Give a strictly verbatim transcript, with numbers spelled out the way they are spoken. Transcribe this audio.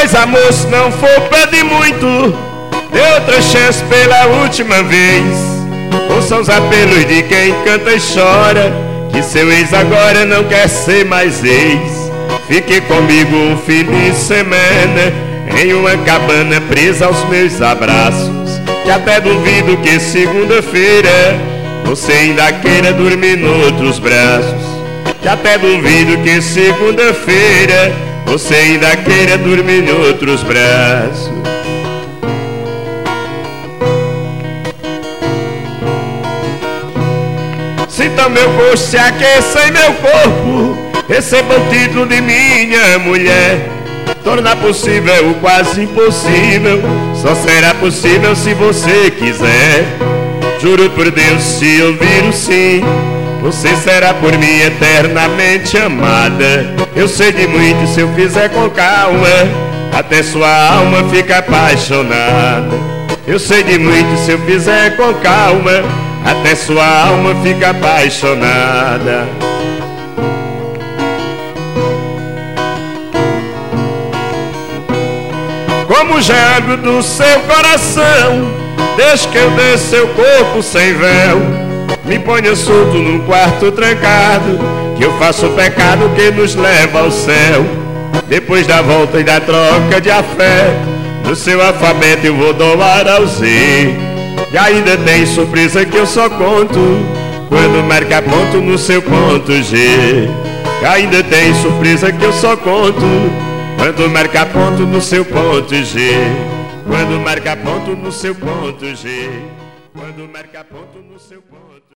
Pois amor, se não for pedir muito, dê outra chance pela última vez. Ouçam os apelos de quem canta e chora, que seu ex agora não quer ser mais ex. Fique comigo um fim de semana em uma cabana presa aos meus abraços, que até duvido que segunda-feira você ainda queira dormir noutros braços. Que até duvido que segunda-feira você ainda queira dormir noutros braços. Sinta meu gosto, se aqueça em meu corpo, receba o título de minha mulher. Tornar possível o quase impossível, só será possível se você quiser. Juro por Deus, se ouvir o sim, você será por mim eternamente amada. Eu sei de muito, se eu fizer com calma, até sua alma fica apaixonada. Eu sei de muito, se eu fizer com calma, até sua alma fica apaixonada. Como gelo do seu coração, deixe que eu dê seu corpo sem véu. Me ponha solto num quarto trancado, que eu faço o pecado que nos leva ao céu. Depois da volta e da troca de afeto, no seu alfabeto eu vou doar ao Z. E ainda tem surpresa que eu só conto quando marca ponto no seu ponto G. E ainda tem surpresa que eu só conto quando marca ponto no seu ponto G. Quando marca ponto no seu ponto G. Quando marca ponto no seu ponto